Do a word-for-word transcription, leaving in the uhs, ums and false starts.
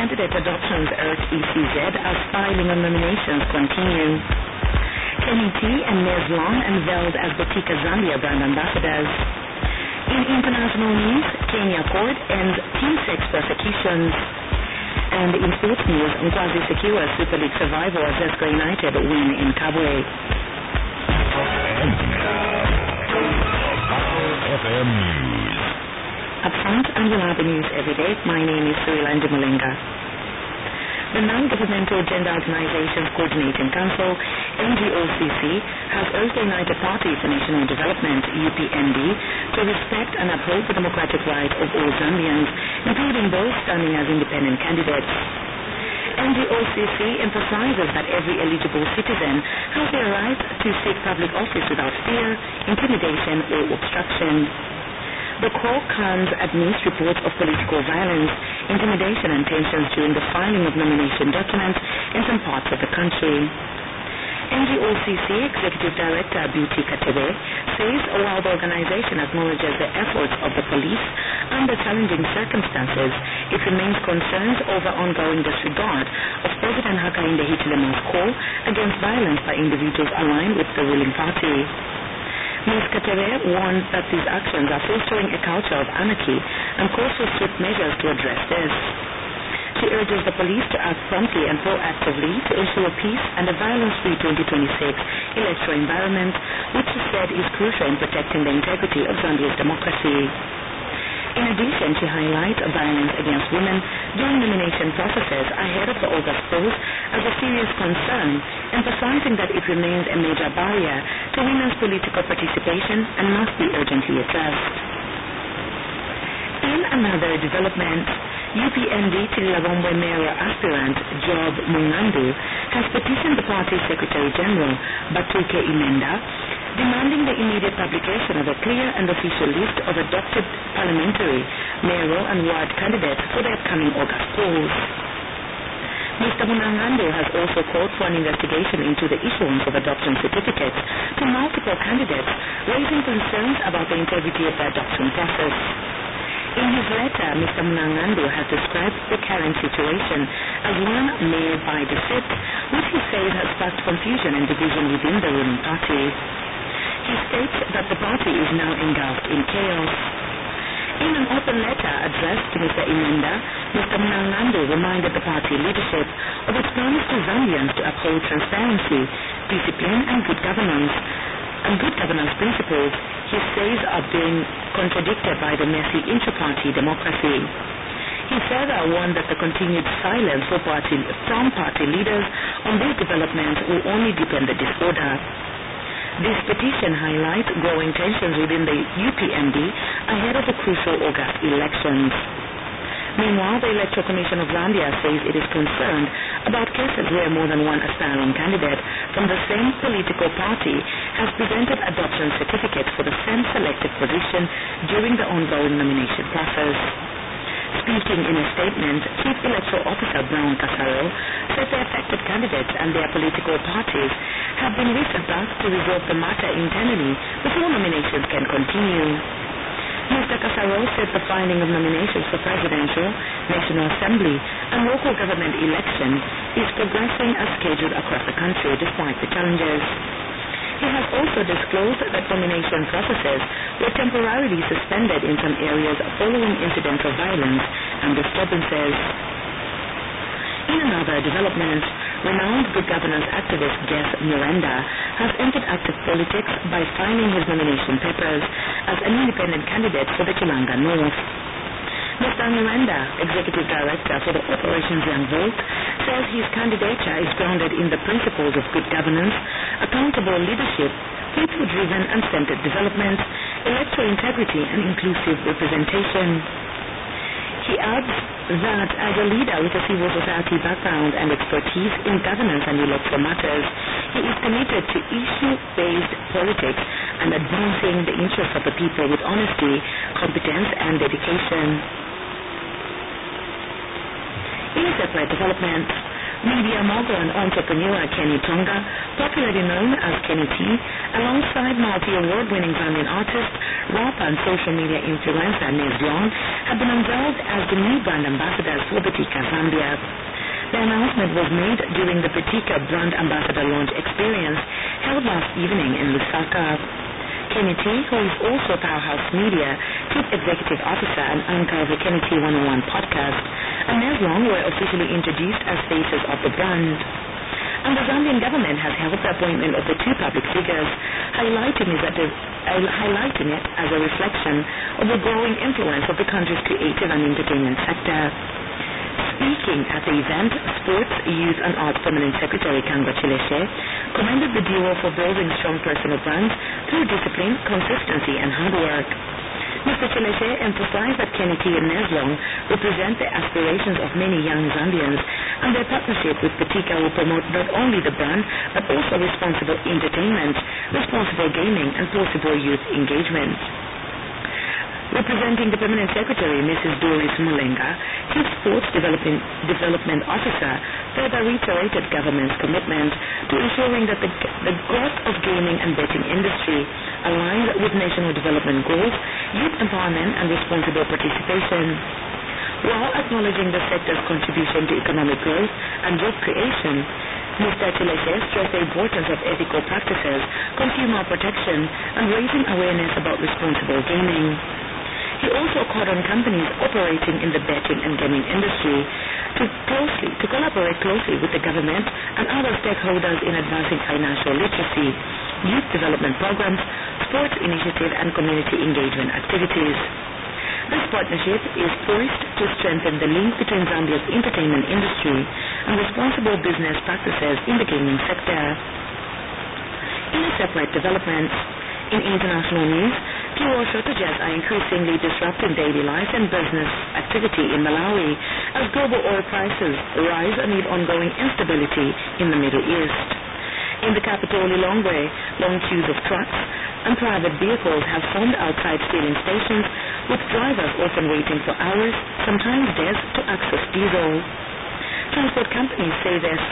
candidate adoptions urge E C Z as filing of nominations continue. Kenny T and Nez Long unveiled as Botica Zambia brand ambassadors. In international news, Kenya court ends teen sex persecutions. And in sports news, Nkwazi secures Super League survival as Zesco United win in Kabwe. And now, Power F M News. Up front and reliable news every day, my name is Cyril Andimulenga. The Non-Governmental Gender Organizations Coordinating Council, N G O C C, has urged the United Party for National Development, U P N D, to respect and uphold the democratic right of all Zambians, including those standing as independent candidates. N G O C C emphasizes that every eligible citizen has the right to seek public office without fear, intimidation, or obstruction. The call comes amidst reports of political violence, intimidation, and tensions during the filing of nomination documents in some parts of the country. N G O C C Executive Director Beauty Katebe says while the organization acknowledges the efforts of the police under challenging circumstances, it remains concerned over ongoing disregard of President Hakainde Hichilema's call against violence by individuals aligned with the ruling party. Miz Katebe warned that these actions are fostering a culture of anarchy and calls for strict measures to address this. She urges the police to act promptly and proactively to ensure peace and a violence-free twenty twenty-six electoral environment, which she said is crucial in protecting the integrity of Zambia's democracy. In addition, she highlights violence against women during nomination processes ahead of the August polls as a serious concern, emphasizing that it remains a major barrier to women's political participation and must be urgently addressed. In another development, U P N D Tililabombwe mayor aspirant Job Mungandu has petitioned the party's Secretary General, Batuke Imenda, demanding the immediate publication of a clear and official list of adopted parliamentary, mayoral and ward candidates for the upcoming August polls. Mister Mungandu has also called for an investigation into the issuance of adoption certificates to multiple candidates, raising concerns about the integrity of the adoption process. In his letter, Mister Mungandu has described the current situation as one made by deceit, which he says has sparked confusion and division within the ruling party. He states that the party is now engulfed in chaos. In an open letter addressed to Mister Imenda, Mister Mungandu reminded the party leadership of its promise to Zambians to uphold transparency, discipline, and good governance. And good governance principles, he says, are being contradicted by the messy intra-party democracy. He further warned that the continued silence for party, from party leaders on these developments will only deepen the disorder. This petition highlights growing tensions within the U P N D ahead of the crucial August elections. Meanwhile, the Electoral Commission of Zambia says it is concerned about cases where more than one aspiring candidate from the same political party has presented adoption certificates for the same selected position during the ongoing nomination process. Speaking in a statement, Chief Electoral Officer Brown Casaro said the affected candidates and their political parties have been referred back to resolve the matter internally before nominations can continue. Mister Casaro said the filing of nominations for presidential, National Assembly, and local government elections is progressing as scheduled across the country despite the challenges. He has also disclosed that nomination processes were temporarily suspended in some areas following incidents of violence and disturbances. In another development, renowned good governance activist Jeff Miranda has entered active politics by filing his nomination papers as an independent candidate for the Chilanga North. Mister Miranda, Executive Director for the Operations Young Volt, says his candidature is grounded in the principles of good governance, accountable leadership, people-driven and centered development, electoral integrity, and inclusive representation. He adds that as a leader with a civil society background and expertise in governance and electoral matters, he is committed to issue-based politics and advancing the interests of the people with honesty, competence, and dedication. In separate developments, Media mogul and entrepreneur Kenny Tonga, popularly known as Kenny T, alongside multi-award-winning Zambian artist, rapper and social media influencer Nez Long, have been unveiled as the new brand ambassadors for Betika Zambia. The announcement was made during the Betika Brand Ambassador Launch Experience held last evening in Lusaka. Kenny T, who is also Powerhouse Media Chief Executive Officer and anchor of the Kenny T one oh one podcast, and Nez Long were officially introduced as faces of the brand. And the Zambian government has held the appointment of the two public figures, highlighting it, as a, uh, highlighting it as a reflection of the growing influence of the country's creative and entertainment sector. Speaking at the event, Sports, Youth and Arts Permanent Secretary Kangwa Chileshe commended the duo for building strong personal brands through discipline, consistency and hard work. Mister Chileshe emphasized that Kenny T and Nez Long represent the aspirations of many young Zambians, and their partnership with Betika will promote not only the brand but also responsible entertainment, responsible gaming and possible youth engagement. Representing the Permanent Secretary, Missus Doris Mulenga, Chief Sports Development, Development Officer, further reiterated government's commitment to ensuring that the, the growth of gaming and betting industry aligns with national development goals, youth empowerment and responsible participation. While acknowledging the sector's contribution to economic growth and job creation, Mister Chileshe stressed the importance of ethical practices, consumer protection, and raising awareness about responsible gaming. He also called on companies operating in the betting and gaming industry to closely to collaborate closely with the government and other stakeholders in advancing financial literacy, youth development programs, sports initiative and community engagement activities. This partnership is poised to strengthen the link between Zambia's entertainment industry and responsible business practices in the gaming sector. In a separate development, in international news, fuel shortages are increasingly disrupting daily life and business activity in Malawi as global oil prices rise amid ongoing instability in the Middle East. In the capital Lilongwe, long queues of trucks and private vehicles have formed outside filling stations, with drivers often waiting for hours, sometimes days, to access diesel. Transport companies say they're